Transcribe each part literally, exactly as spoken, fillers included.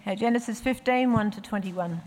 Okay, Genesis fifteen, one to twenty-one.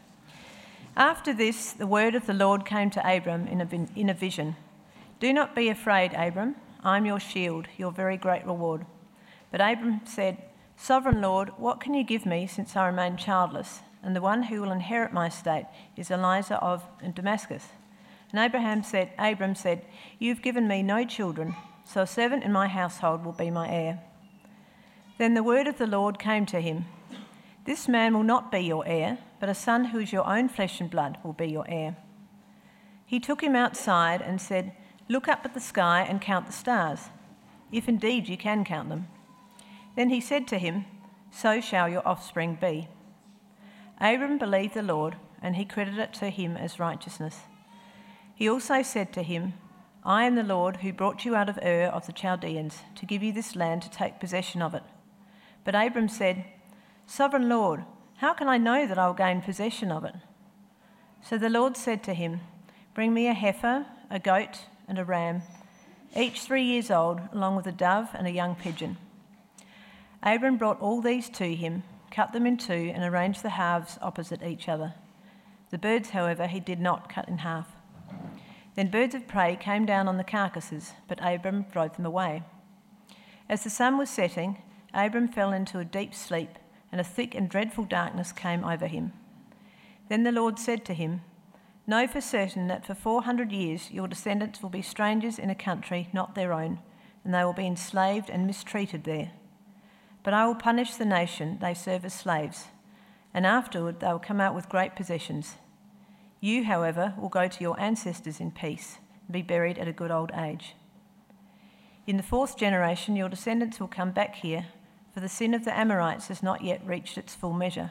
After this, the word of the Lord came to Abram in a, in a vision. Do not be afraid, Abram. I am your shield, your very great reward. But Abram said, Sovereign Lord, what can you give me since I remain childless? And the one who will inherit my estate is Eliezer of Damascus. And Abraham said, Abram said, You've given me no children, so a servant in my household will be my heir. Then the word of the Lord came to him. This man will not be your heir, but a son who is your own flesh and blood will be your heir. He took him outside and said, Look up at the sky and count the stars, if indeed you can count them. Then he said to him, So shall your offspring be. Abram believed the Lord, and he credited it to him as righteousness. He also said to him, I am the Lord who brought you out of Ur of the Chaldeans to give you this land to take possession of it. But Abram said, Sovereign Lord, how can I know that I will gain possession of it? So the Lord said to him, Bring me a heifer, a goat, and a ram, each three years old, along with a dove and a young pigeon. Abram brought all these to him, cut them in two, and arranged the halves opposite each other. The birds, however, he did not cut in half. Then birds of prey came down on the carcasses, but Abram drove them away. As the sun was setting, Abram fell into a deep sleep, and a thick and dreadful darkness came over him. Then the Lord said to him, Know for certain that for four hundred years your descendants will be strangers in a country not their own, and they will be enslaved and mistreated there. But I will punish the nation they serve as slaves, and afterward they will come out with great possessions. You, however, will go to your ancestors in peace and be buried at a good old age. In the fourth generation your descendants will come back here, for the sin of the Amorites has not yet reached its full measure.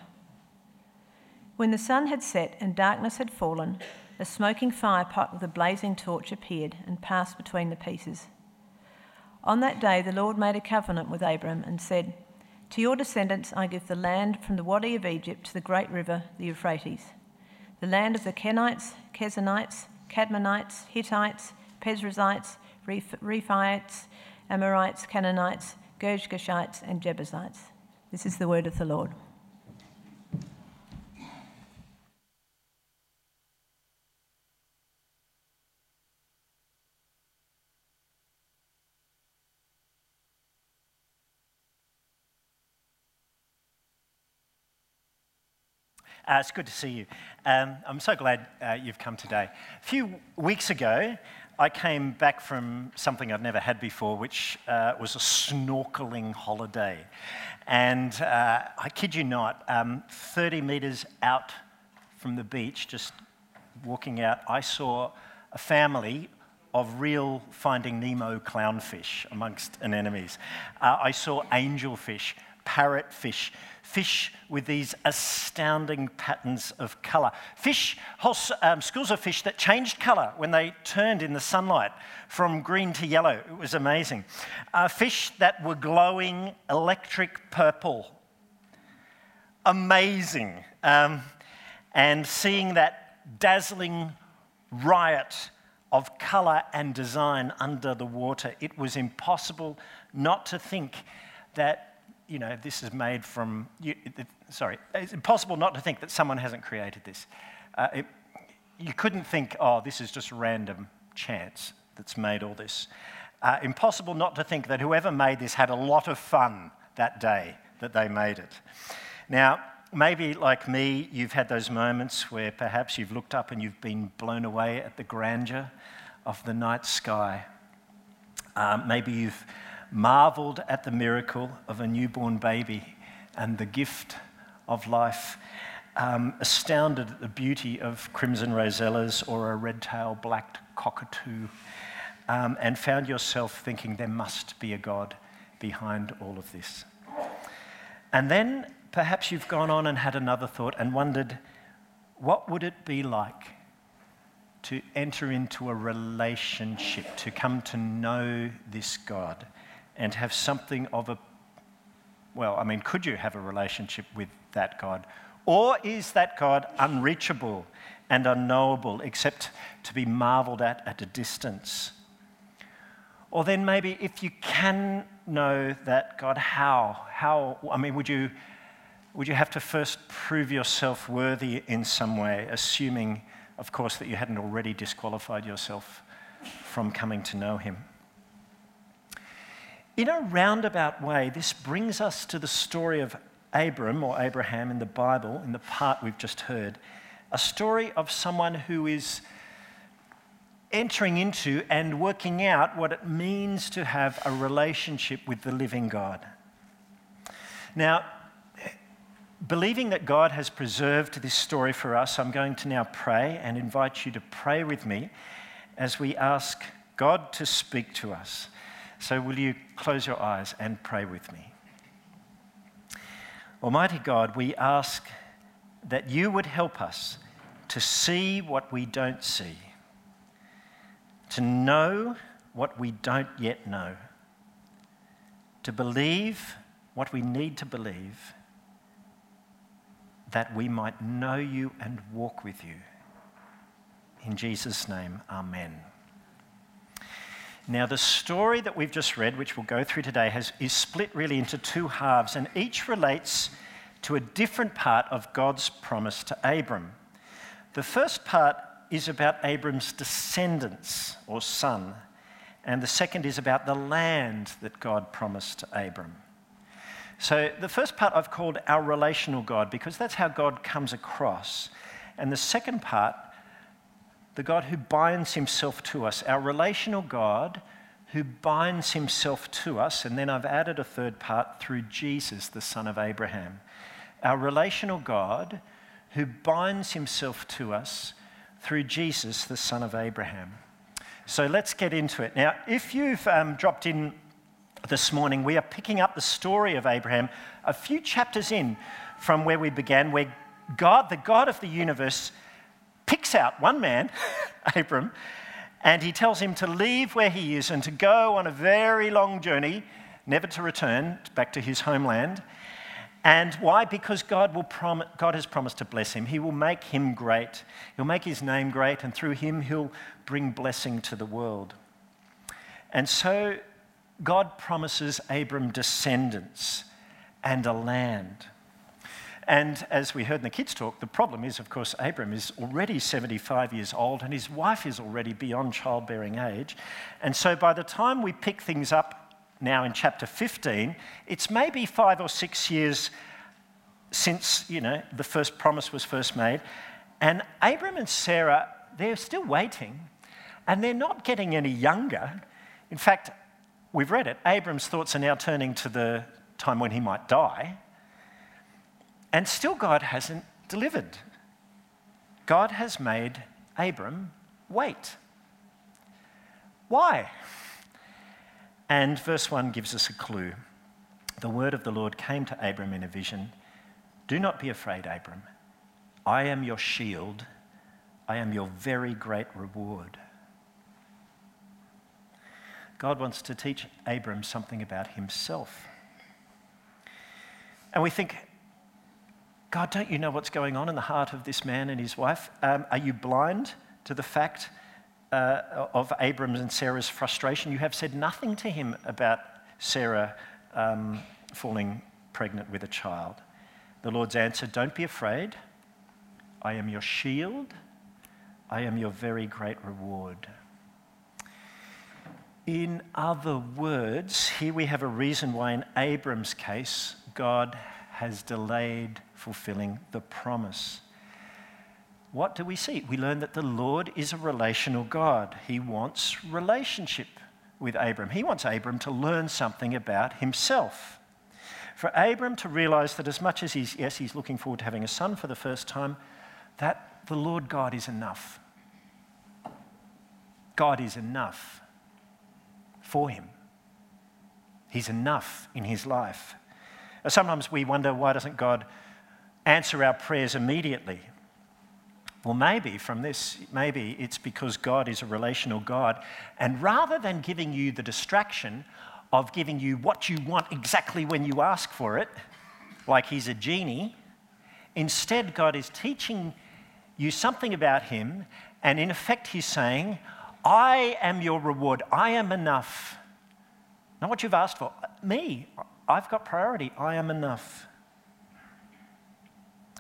When the sun had set and darkness had fallen, a smoking fire pot with a blazing torch appeared and passed between the pieces. On that day the Lord made a covenant with Abram and said, To your descendants I give the land from the Wadi of Egypt to the great river, the Euphrates, the land of the Kenites, Kezanites, Cadmonites, Hittites, Perizzites, Rephaites, Amorites, Canaanites, Girgashites, and Jebusites. This is the word of the Lord. Uh, it's good to see you. Um, I'm so glad uh, you've come today. A few weeks ago, I came back from something I've never had before, which uh, was a snorkeling holiday. And uh, I kid you not, um, thirty metres out from the beach, just walking out, I saw a family of real Finding Nemo clownfish amongst anemones. Uh, I saw angelfish, parrotfish, fish with these astounding patterns of colour. Fish, whole um, schools of fish that changed colour when they turned in the sunlight from green to yellow. It was amazing. Uh, fish that were glowing electric purple. Amazing. Um, and seeing that dazzling riot of colour and design under the water, it was impossible not to think that you know, this is made from, you, it, sorry, it's impossible not to think that someone hasn't created this. Uh, it, you couldn't think, oh, this is just random chance that's made all this. Uh, impossible not to think that whoever made this had a lot of fun that day that they made it. Now, maybe like me, you've had those moments where perhaps you've looked up and you've been blown away at the grandeur of the night sky. Um, maybe you've marvelled at the miracle of a newborn baby and the gift of life, um, astounded at the beauty of crimson rosellas or a red-tailed black cockatoo, um, and found yourself thinking there must be a God behind all of this. And then perhaps you've gone on and had another thought and wondered, what would it be like to enter into a relationship, to come to know this God? And have something of a, well, I mean, could you have a relationship with that God? Or is that God unreachable and unknowable, except to be marvelled at at a distance? Or then maybe if you can know that God, how? How, I mean, would you would you have to first prove yourself worthy in some way, assuming, of course, that you hadn't already disqualified yourself from coming to know him? In a roundabout way, this brings us to the story of Abram, or Abraham in the Bible, in the part we've just heard, a story of someone who is entering into and working out what it means to have a relationship with the living God. Now, believing that God has preserved this story for us, I'm going to now pray and invite you to pray with me as we ask God to speak to us. So will you close your eyes and pray with me? Almighty God, we ask that you would help us to see what we don't see, to know what we don't yet know, to believe what we need to believe, that we might know you and walk with you. In Jesus' name, amen. Now, the story that we've just read, which we'll go through today, has, is split really into two halves, and each relates to a different part of God's promise to Abram. The first part is about Abram's descendants, or son, and the second is about the land that God promised to Abram. So the first part I've called our relational God, because that's how God comes across. And the second part, the God who binds himself to us, our relational God who binds himself to us. And then I've added a third part through Jesus, the son of Abraham. Our relational God who binds himself to us through Jesus, the son of Abraham. So let's get into it. Now, if you've um, dropped in this morning, we are picking up the story of Abraham a few chapters in from where we began, where God, the God of the universe, picks out one man, Abram, and he tells him to leave where he is and to go on a very long journey, never to return back to his homeland. And why? Because God will prom- God has promised to bless him. He will make him great. He'll make his name great, and through him he'll bring blessing to the world. And so God promises Abram descendants and a land. And as we heard in the kids' talk, the problem is, of course, Abram is already seventy-five years old and his wife is already beyond childbearing age. And so by the time we pick things up now in chapter fifteen, it's maybe five or six years since, you know, the first promise was first made. And Abram and Sarah, they're still waiting, and they're not getting any younger. In fact, we've read it, Abram's thoughts are now turning to the time when he might die. And still God hasn't delivered. God has made Abram wait. Why? And verse one gives us a clue. The word of the Lord came to Abram in a vision. Do not be afraid, Abram. I am your shield. I am your very great reward. God wants to teach Abram something about himself. And we think, God, don't you know what's going on in the heart of this man and his wife? Um, are you blind to the fact uh, of Abram's and Sarah's frustration? You have said nothing to him about Sarah um, falling pregnant with a child. The Lord's answer, don't be afraid. I am your shield. I am your very great reward. In other words, here we have a reason why in Abram's case, God has delayed fulfilling the promise. What do we see? We learn that the Lord is a relational God. He wants relationship with Abram. He wants Abram to learn something about himself. For Abram to realize that as much as he's, yes, he's looking forward to having a son for the first time, that the Lord God is enough. God is enough for him. He's enough in his life. Sometimes we wonder, why doesn't God answer our prayers immediately? Well, maybe from this, maybe it's because God is a relational God, and rather than giving you the distraction of giving you what you want exactly when you ask for it, like he's a genie, instead God is teaching you something about him, and in effect he's saying, I am your reward, I am enough. Not what you've asked for, me. I've got priority. I am enough.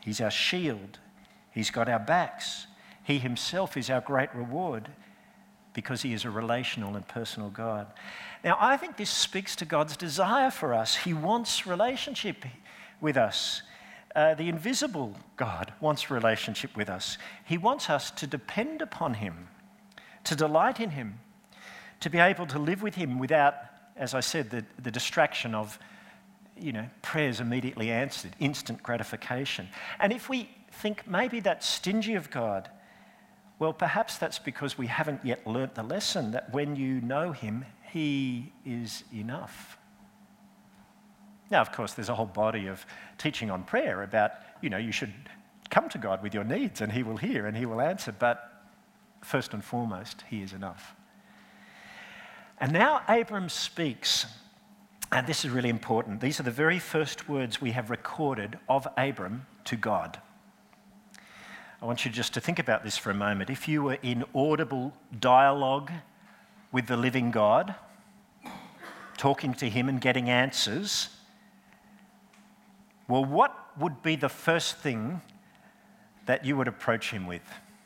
He's our shield. He's got our backs. He himself is our great reward because he is a relational and personal God. Now, I think this speaks to God's desire for us. He wants relationship with us. Uh, the invisible God wants relationship with us. He wants us to depend upon him, to delight in him, to be able to live with him without, as I said, the, the distraction of, you know, prayers immediately answered, instant gratification. And if we think maybe that's stingy of God, well, perhaps that's because we haven't yet learnt the lesson that when you know him, he is enough. Now, of course, there's a whole body of teaching on prayer about, you know, you should come to God with your needs and he will hear and he will answer. But first and foremost, he is enough. And now Abram speaks, and this is really important. These are the very first words we have recorded of Abram to God. I want you just to think about this for a moment. If you were in audible dialogue with the living God, talking to him and getting answers, well, what would be the first thing that you would approach him with?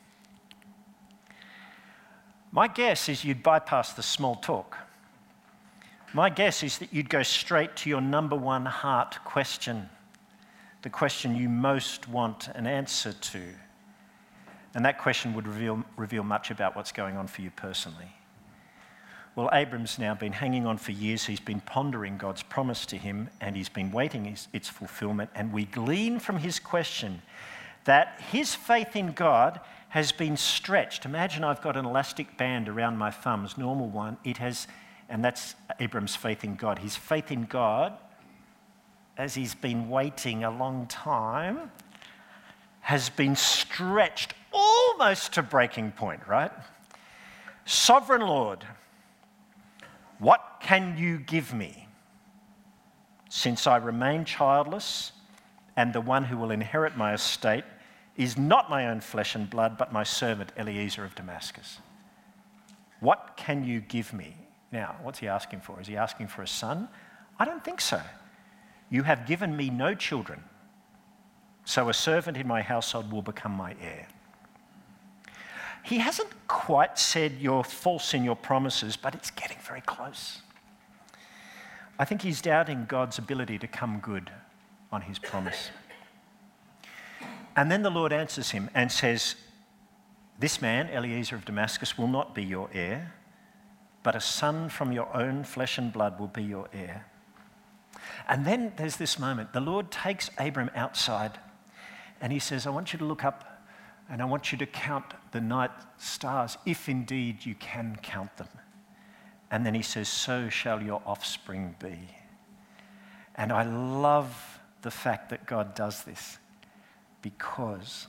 My guess is you'd bypass the small talk. My guess is that you'd go straight to your number one heart question, the question you most want an answer to. And that question would reveal, reveal much about what's going on for you personally. Well, Abram's now been hanging on for years. He's been pondering God's promise to him, and he's been waiting his, its fulfillment. And we glean from his question that his faith in God has been stretched. Imagine I've got an elastic band around my thumbs, normal one. It has, and that's Abram's faith in God. His faith in God, as he's been waiting a long time, has been stretched almost to breaking point, right? Sovereign Lord, what can you give me? Since I remain childless, and the one who will inherit my estate is not my own flesh and blood, but my servant Eliezer of Damascus. What can you give me? Now, what's he asking for? Is he asking for a son? I don't think so. You have given me no children, so a servant in my household will become my heir. He hasn't quite said you're false in your promises, but it's getting very close. I think he's doubting God's ability to come good on his promise. And then the Lord answers him and says, this man, Eliezer of Damascus, will not be your heir, but a son from your own flesh and blood will be your heir. And then there's this moment. The Lord takes Abram outside and he says, I want you to look up and I want you to count the night stars, if indeed you can count them. And then he says, so shall your offspring be. And I love the fact that God does this, because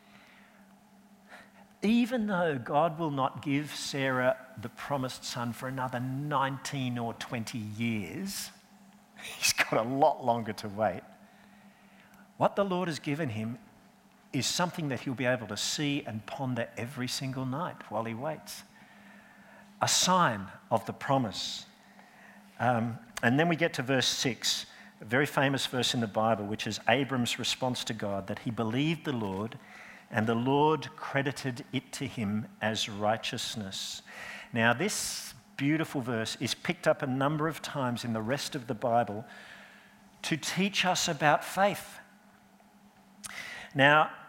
even though God will not give Sarah the promised son for another nineteen or twenty years, he's got a lot longer to wait. What the Lord has given him is something that he'll be able to see and ponder every single night while he waits. A sign of the promise. Um, and then we get to verse six, a very famous verse in the Bible, which is Abram's response to God, that he believed the Lord and the Lord credited it to him as righteousness. Now, this beautiful verse is picked up a number of times in the rest of the Bible to teach us about faith. Now,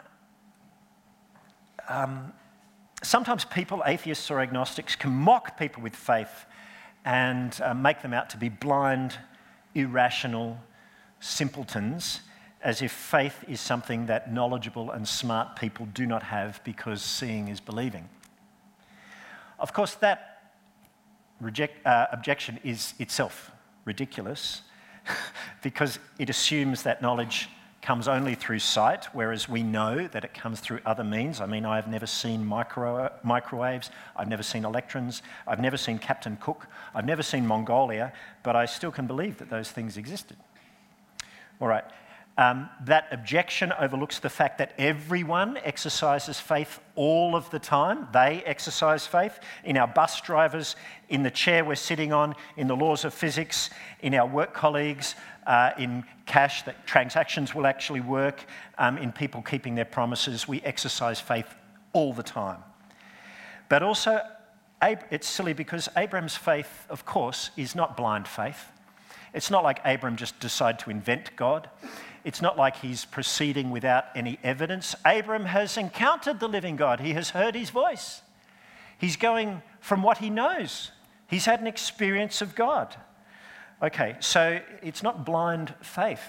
um, sometimes people, atheists or agnostics, can mock people with faith and uh, make them out to be blind, irrational simpletons, as if faith is something that knowledgeable and smart people do not have because seeing is believing. Of course, that reject, uh, objection is itself ridiculous because it assumes that knowledge comes only through sight, whereas we know that it comes through other means. I mean, I have never seen micro, microwaves, I've never seen electrons, I've never seen Captain Cook, I've never seen Mongolia, but I still can believe that those things existed. All right, um, that objection overlooks the fact that everyone exercises faith all of the time. They exercise faith in our bus drivers, in the chair we're sitting on, in the laws of physics, in our work colleagues, uh, in cash, that transactions will actually work, um, in people keeping their promises. We exercise faith all the time. But also, it's silly because Abraham's faith, of course, is not blind faith. It's not like Abraham just decided to invent God. It's not like he's proceeding without any evidence. Abraham has encountered the living God. He has heard his voice. He's going from what he knows. He's had an experience of God. Okay, so it's not blind faith.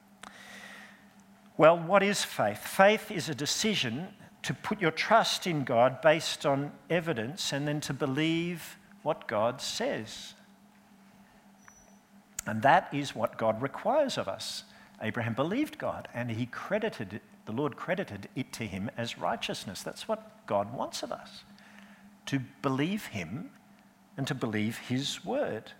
Well, what is faith? Faith is a decision to put your trust in God based on evidence and then to believe what God says. And that is what God requires of us. Abraham believed God and he credited it, the Lord credited it to him as righteousness. That's what God wants of us, to believe him and to believe his word.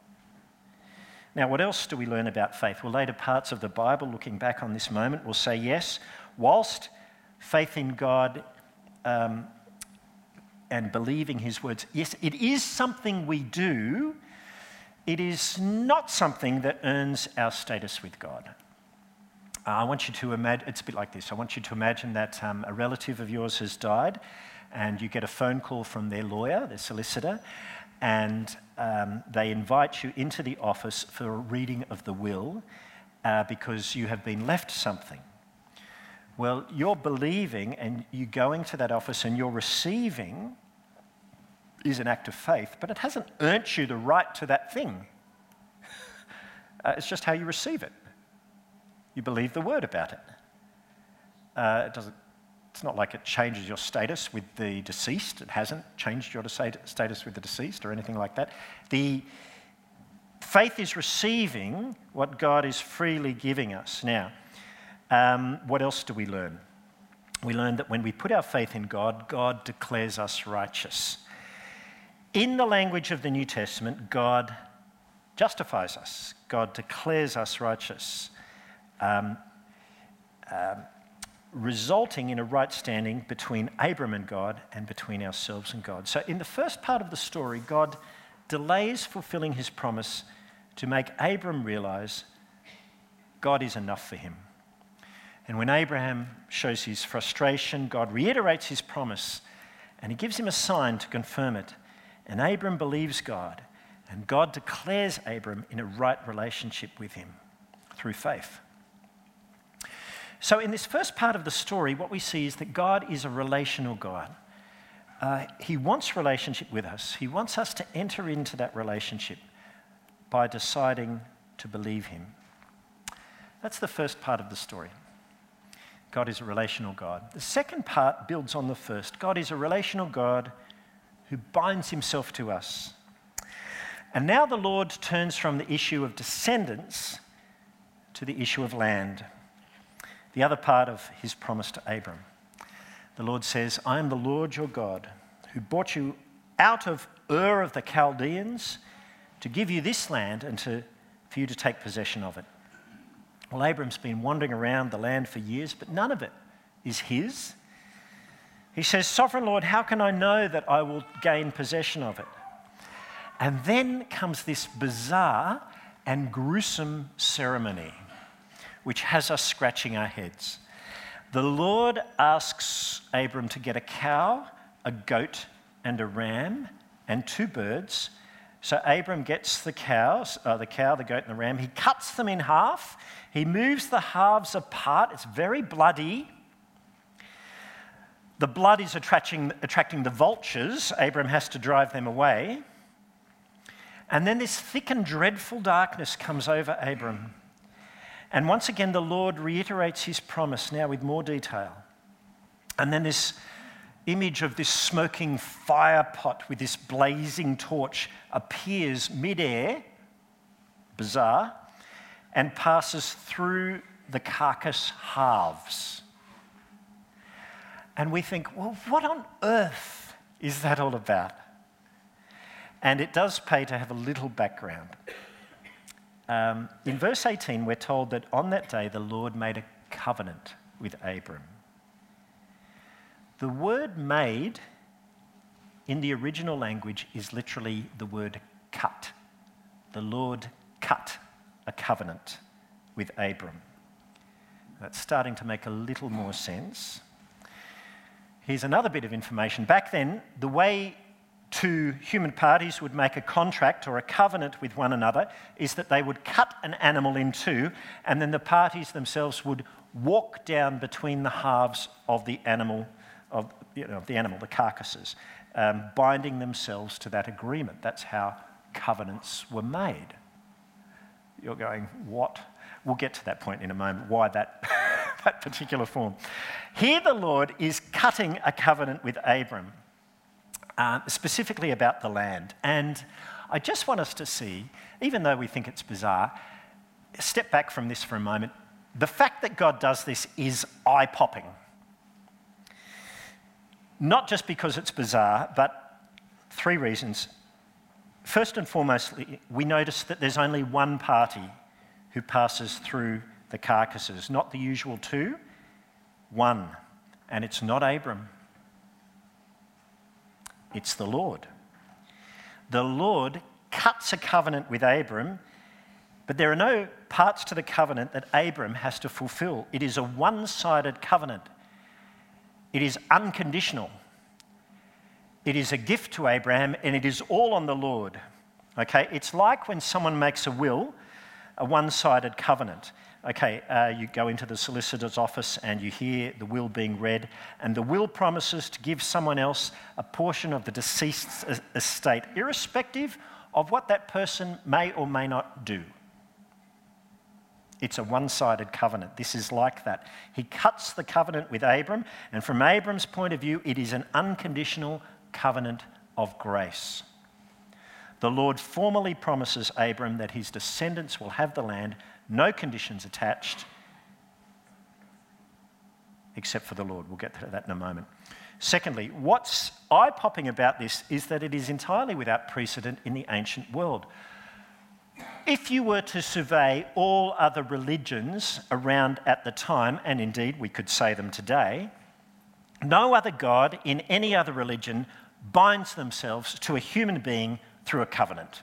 Now, what else do we learn about faith? Well, later parts of the Bible, looking back on this moment, will say, yes, whilst faith in God um, and believing his words, yes, it is something we do. It is not something that earns our status with God. Uh, I want you to imagine, it's a bit like this. I want you to imagine that um, a relative of yours has died and you get a phone call from their lawyer, their solicitor, and um, they invite you into the office for a reading of the will uh, because you have been left something. Well, you're believing and you're going to that office and you're receiving is an act of faith, but it hasn't earned you the right to that thing. Uh, it's just how you receive it. You believe the word about it. Uh, it doesn't, it's not like it changes your status with the deceased. It hasn't changed your status with the deceased or anything like that. The faith is receiving what God is freely giving us. Now, um, what else do we learn? We learn that when we put our faith in God, God declares us righteous. In the language of the New Testament, God justifies us. God declares us righteous, um, um, resulting in a right standing between Abram and God and between ourselves and God. So in the first part of the story, God delays fulfilling his promise to make Abram realize God is enough for him. And when Abraham shows his frustration, God reiterates his promise and he gives him a sign to confirm it. And Abram believes God, and God declares Abram in a right relationship with him through faith. So in this first part of the story, what we see is that God is a relational God. Uh, he wants relationship with us. He wants us to enter into that relationship by deciding to believe him. That's the first part of the story. God is a relational God. The second part builds on the first. God is a relational God who binds himself to us. And now the Lord turns from the issue of descendants to the issue of land, the other part of his promise to Abram. The Lord says, I am the Lord your God, who brought you out of Ur of the Chaldeans to give you this land and to, for you to take possession of it. Well, Abram's been wandering around the land for years, but none of it is his. He says, Sovereign Lord, how can I know that I will gain possession of it? And then comes this bizarre and gruesome ceremony, which has us scratching our heads. The Lord asks Abram to get a cow, a goat, and a ram, and two birds. So Abram gets the cows, uh, the cow, the goat, and the ram. He cuts them in half. He moves the halves apart. It's very bloody. The blood is attracting, attracting the vultures. Abram has to drive them away. And then this thick and dreadful darkness comes over Abram. And once again, the Lord reiterates his promise, now with more detail. And then this image of this smoking fire pot with this blazing torch appears mid-air, bizarre, and passes through the carcass halves. And we think, well, what on earth is that all about? And it does pay to have a little background. Um, in verse eighteen, we're told that on that day the Lord made a covenant with Abram. The word made in the original language is literally the word cut. The Lord cut a covenant with Abram. That's starting to make a little more sense. Here's another bit of information. Back then, the way two human parties would make a contract or a covenant with one another is that they would cut an animal in two, and then the parties themselves would walk down between the halves of the animal, of you know, the animal, the carcasses, um, binding themselves to that agreement. That's how covenants were made. You're going, what? We'll get to that point in a moment, why that, that particular form. Here the Lord is cutting a covenant with Abram, uh, specifically about the land. And I just want us to see, even though we think it's bizarre, step back from this for a moment. The fact that God does this is eye-popping. Not just because it's bizarre, but three reasons. First and foremost, we notice that there's only one party who passes through the carcasses, not the usual two, one. And it's not Abram. It's the Lord. The Lord cuts a covenant with Abram, but there are no parts to the covenant that Abram has to fulfill. It is a one-sided covenant. It is unconditional. It is a gift to Abraham, and it is all on the Lord. Okay, it's like when someone makes a will, a one-sided covenant. Okay, uh, you go into the solicitor's office and you hear the will being read, and the will promises to give someone else a portion of the deceased's estate, irrespective of what that person may or may not do. It's a one-sided covenant. This is like that. He cuts the covenant with Abram, and from Abram's point of view, it is an unconditional covenant of grace. The Lord formally promises Abram that his descendants will have the land, no conditions attached, except for the Lord. We'll get to that in a moment. Secondly, what's eye-popping about this is that it is entirely without precedent in the ancient world. If you were to survey all other religions around at the time, and indeed we could say them today, no other god in any other religion binds themselves to a human being through a covenant.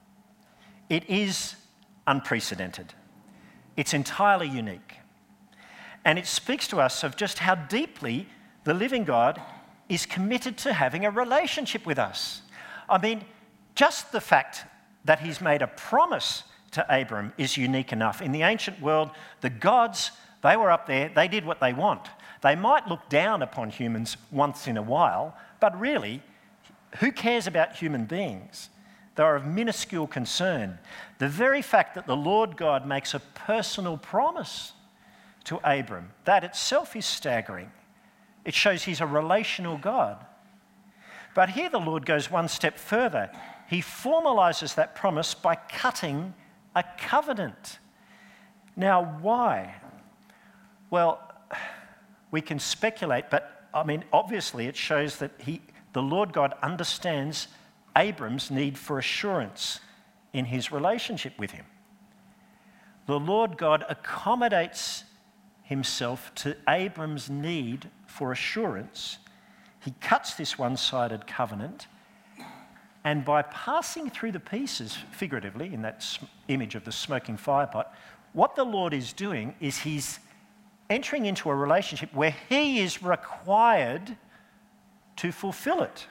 It is unprecedented. It's entirely unique. And it speaks to us of just how deeply the living God is committed to having a relationship with us. I mean, just the fact that he's made a promise to Abram is unique enough. In the ancient world, the gods, they were up there, they did what they want. They might look down upon humans once in a while, but really, who cares about human beings? They are of minuscule concern. The very fact that the Lord God makes a personal promise to Abram, that itself is staggering. It shows he's a relational God. But here the Lord goes one step further. He formalizes that promise by cutting a covenant. Now, why? Well, we can speculate, but I mean, obviously it shows that he, the Lord God understands Abram's need for assurance in his relationship with him. The Lord God accommodates himself to Abram's need for assurance. He cuts this one-sided covenant, and by passing through the pieces, figuratively, in that image of the smoking firepot, what the Lord is doing is he's entering into a relationship where he is required to fulfill it.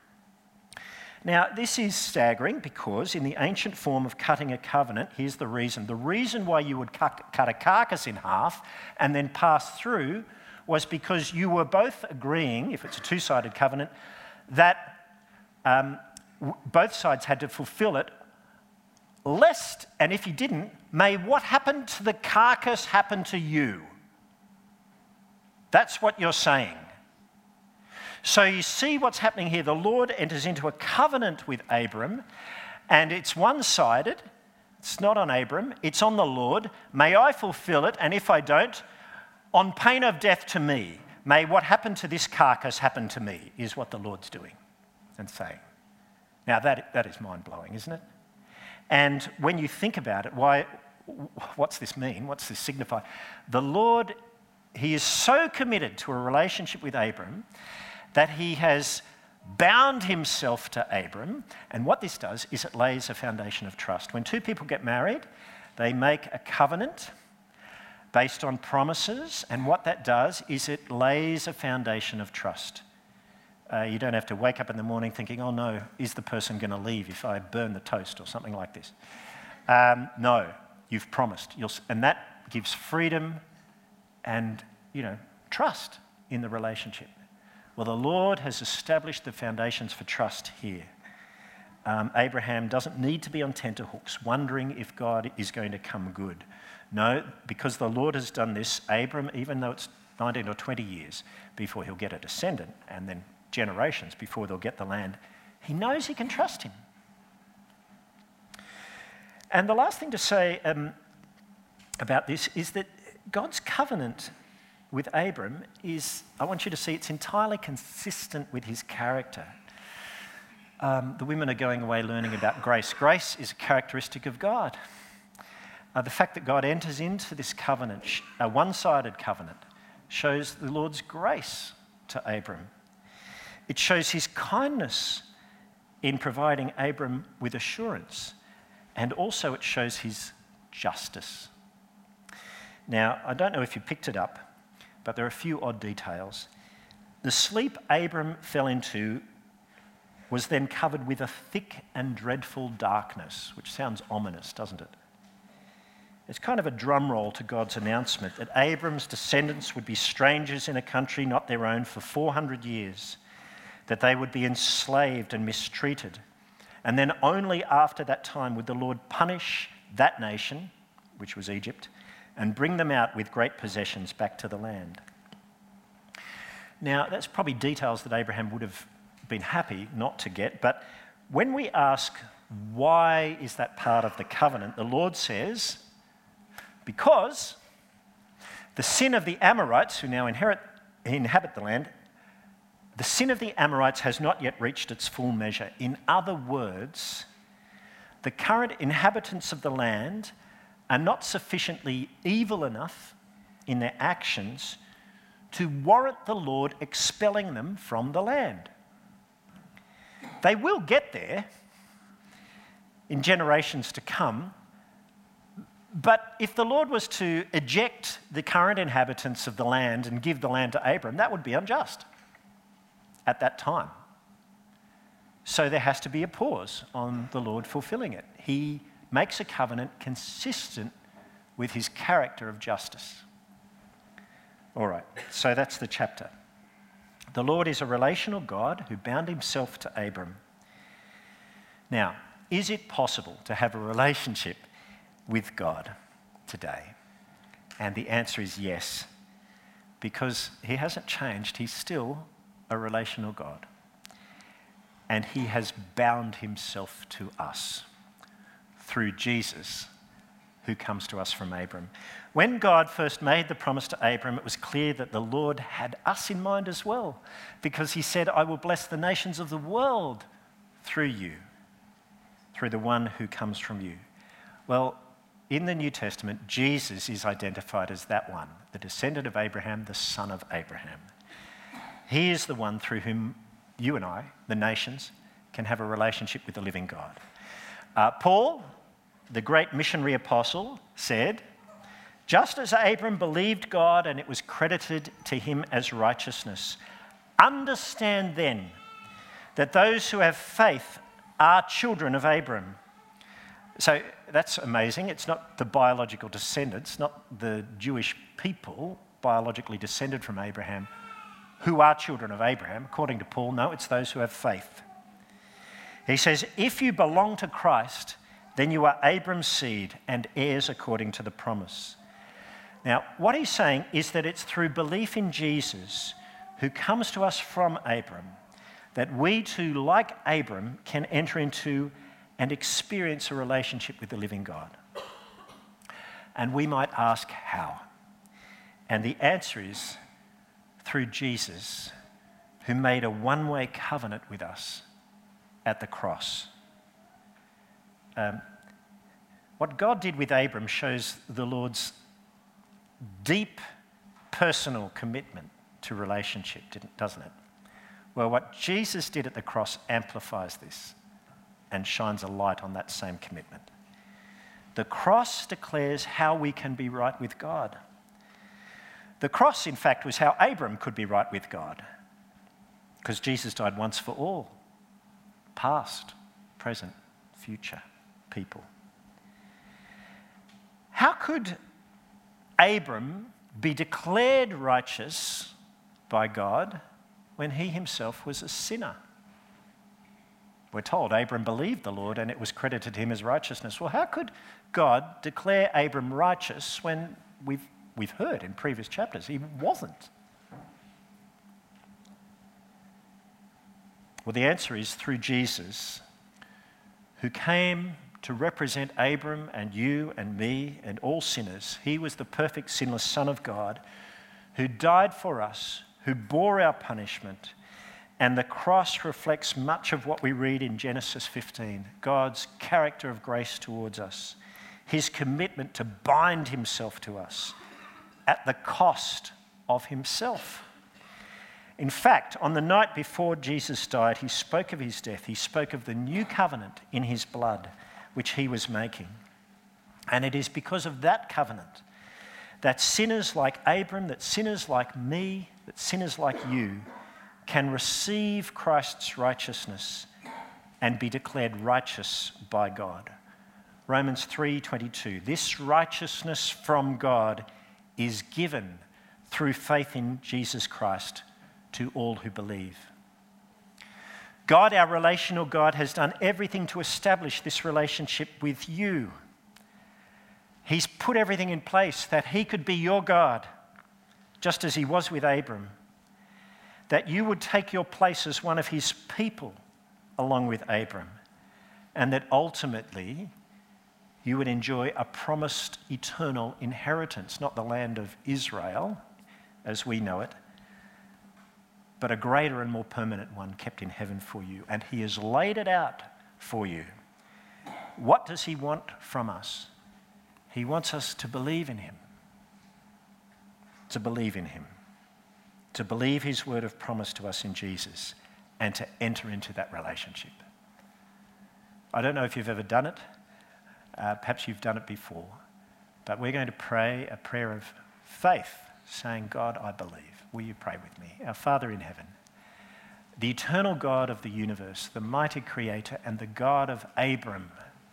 Now, this is staggering because in the ancient form of cutting a covenant, here's the reason. The reason why you would cut, cut a carcass in half and then pass through was because you were both agreeing, if it's a two-sided covenant, that um, w- both sides had to fulfill it, lest, and if you didn't, may what happened to the carcass happen to you. That's what you're saying. So you see what's happening here. The Lord enters into a covenant with Abram, and it's one-sided. It's not on Abram, it's on the Lord. May I fulfill it, and if I don't, on pain of death to me, may what happened to this carcass happen to me, is what the Lord's doing and saying. Now that, that is mind-blowing, isn't it? And when you think about it, why? What's this mean? What's this signify? The Lord, he is so committed to a relationship with Abram that he has bound himself to Abram, and what this does is it lays a foundation of trust. When two people get married, they make a covenant, based on promises, and what that does is it lays a foundation of trust. Uh, you don't have to wake up in the morning thinking, oh no, is the person going to leave if I burn the toast or something like this? Um, no, you've promised. You'll, and that gives freedom and, you know, trust in the relationship. Well, the Lord has established the foundations for trust here. Um, Abraham doesn't need to be on tenterhooks, wondering if God is going to come good. No, because the Lord has done this, Abram, even though it's nineteen or twenty years before he'll get a descendant, and then generations before they'll get the land, he knows he can trust him. And the last thing to say um, about this is that God's covenant with Abram is, I want you to see, it's entirely consistent with his character. Um, the women are going away learning about grace. Grace is a characteristic of God. Uh, the fact that God enters into this covenant, a one-sided covenant, shows the Lord's grace to Abram. It shows his kindness in providing Abram with assurance, and also it shows his justice. Now, I don't know if you picked it up, but there are a few odd details. The sleep Abram fell into was then covered with a thick and dreadful darkness, which sounds ominous, doesn't it? It's kind of a drum roll to God's announcement that Abram's descendants would be strangers in a country not their own for four hundred years, that they would be enslaved and mistreated. And then only after that time would the Lord punish that nation, which was Egypt, and bring them out with great possessions back to the land. Now, that's probably details that Abraham would have been happy not to get, but when we ask, why is that part of the covenant, the Lord says, because the sin of the Amorites, who now inherit, inhabit the land, the sin of the Amorites has not yet reached its full measure. In other words, the current inhabitants of the land are not sufficiently evil enough in their actions to warrant the Lord expelling them from the land. They will get there in generations to come, but if the Lord was to eject the current inhabitants of the land and give the land to Abram, that would be unjust at that time. So there has to be a pause on the Lord fulfilling it. He makes a covenant consistent with his character of justice. All right, so that's the chapter. The Lord is a relational God who bound himself to Abram. Now, is it possible to have a relationship with God today? And the answer is yes, because he hasn't changed. He's still a relational God. And he has bound himself to us through Jesus, who comes to us from Abram. When God first made the promise to Abram, it was clear that the Lord had us in mind as well, because he said, I will bless the nations of the world through you, through the one who comes from you. Well, in the New Testament, Jesus is identified as that one, the descendant of Abraham, the son of Abraham. He is the one through whom you and I, the nations, can have a relationship with the living God. Uh, Paul, the great missionary apostle, said, just as Abram believed God and it was credited to him as righteousness, understand then that those who have faith are children of Abram. So that's amazing. It's not the biological descendants, not the Jewish people biologically descended from Abraham, who are children of Abraham. According to Paul, no, it's those who have faith. He says, if you belong to Christ, then you are Abram's seed and heirs according to the promise. Now, what he's saying is that it's through belief in Jesus, who comes to us from Abram, that we too, like Abram, can enter into and experience a relationship with the living God. And we might ask how. And the answer is through Jesus, who made a one-way covenant with us at the cross. Um, what God did with Abram shows the Lord's deep personal commitment to relationship, doesn't it? Well, what Jesus did at the cross amplifies this and shines a light on that same commitment. The cross declares how we can be right with God. The cross, in fact, was how Abram could be right with God, because Jesus died once for all, past, present, future people. How could Abram be declared righteous by God when he himself was a sinner? We're told Abram believed the Lord and it was credited to him as righteousness. Well, how could God declare Abram righteous when we've, we've heard in previous chapters he wasn't? Well, the answer is through Jesus, who came to represent Abram and you and me and all sinners. He was the perfect, sinless Son of God who died for us, who bore our punishment. And the cross reflects much of what we read in Genesis fifteen, God's character of grace towards us, his commitment to bind himself to us at the cost of himself. In fact, on the night before Jesus died, he spoke of his death. He spoke of the new covenant in his blood, which he was making. And it is because of that covenant that sinners like Abram, that sinners like me, that sinners like you can receive Christ's righteousness and be declared righteous by God. Romans three twenty-two, this righteousness from God is given through faith in Jesus Christ to all who believe. God, our relational God, has done everything to establish this relationship with you. He's put everything in place that he could be your God, just as he was with Abram, that you would take your place as one of his people along with Abram, and that ultimately you would enjoy a promised eternal inheritance, not the land of Israel as we know it, but a greater and more permanent one kept in heaven for you. And he has laid it out for you. What does he want from us? He wants us to believe in him. To believe in him. To believe his word of promise to us in Jesus and to enter into that relationship. I don't know if you've ever done it. Uh, perhaps you've done it before. But we're going to pray a prayer of faith, saying, God, I believe. Will you pray with me? Our Father in heaven, the eternal God of the universe, the mighty creator and the God of Abram,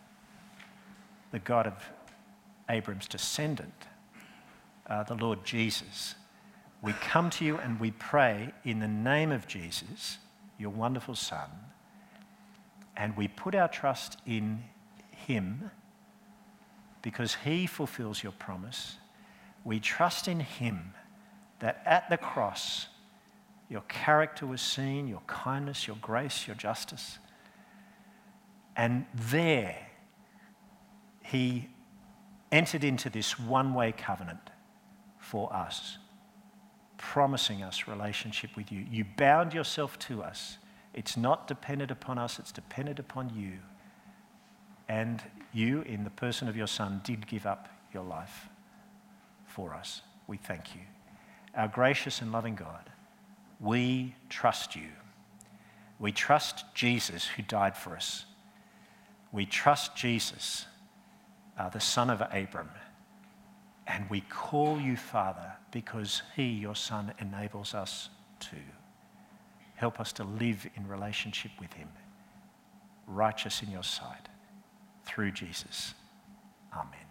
the God of Abram's descendant, uh, the Lord Jesus, we come to you and we pray in the name of Jesus, your wonderful Son, and we put our trust in him because he fulfills your promise. We trust in him that at the cross, your character was seen, your kindness, your grace, your justice. And there, he entered into this one-way covenant for us, promising us relationship with you. You bound yourself to us. It's not dependent upon us, it's dependent upon you. And you, in the person of your Son, did give up your life for us. We thank you. Our gracious and loving God, we trust you. We trust Jesus who died for us. We trust Jesus, uh, the son of Abram. And we call you Father because he, your Son, enables us to. Help us to live in relationship with him, righteous in your sight, through Jesus. Amen.